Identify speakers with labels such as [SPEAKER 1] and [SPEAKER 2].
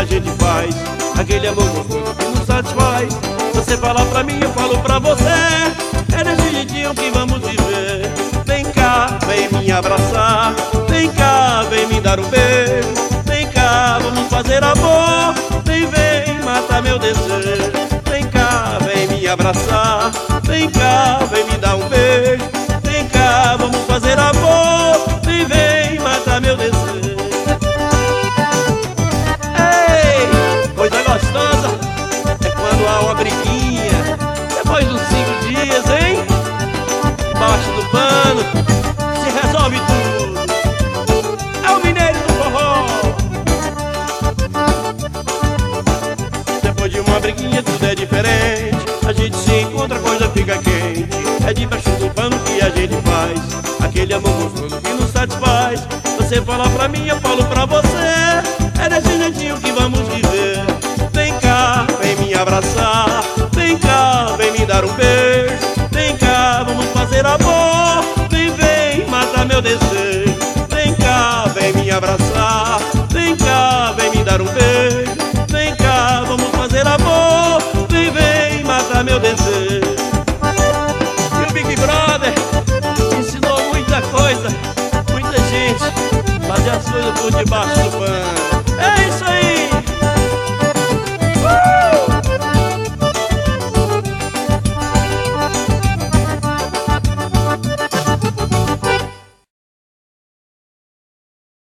[SPEAKER 1] gente faz, aquele amor gostoso que nos satisfaz. Você fala pra mim, eu falo pra você, é desse jeitinho que vamos viver. Vem cá, vem me abraçar, vem cá, vem me dar um beijo. Vem cá, vamos fazer amor, vem matar meu desejo. Vem cá, vem me abraçar, vem cá, vem me dar um beijo. Vem cá, vamos fazer amor, vem matar meu desejo. Ei, coisa gostosa é quando há uma briguinha depois dos 5 dias, hein? Embaixo do pano se resolve tudo. É o mineiro do forró. Depois de uma briguinha tudo é diferente. A gente se encontra, a coisa fica quente. É debaixo do pano que a gente faz, aquele amor gostoso que nos satisfaz. Você fala pra mim, eu falo pra você, é desse jeitinho que vamos viver. Vem cá, vem me abraçar,